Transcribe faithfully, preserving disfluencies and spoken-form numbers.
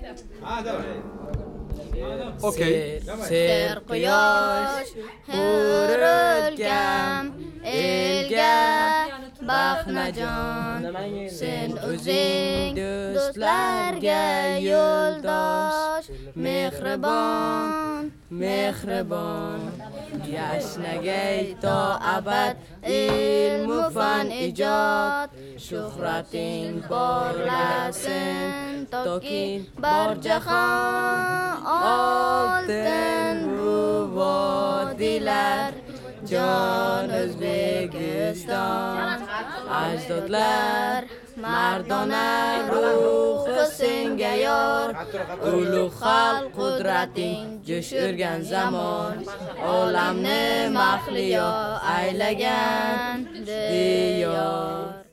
Okey. Ser quyosh hurilgan elga baxnajon, sen o'zing do'stlarga yo'ldosh, mehribon mehribon yashnagay to abad ilmu fan ijod, shuhrating porlasin toki bor jahon, oltin bu vodilar jon O'zbekiston, ajdodlar mardona ruhi senga yor, ulug' xalq qudrating jo'sh urgan zamon, olamni mahliyo aylagan diyor.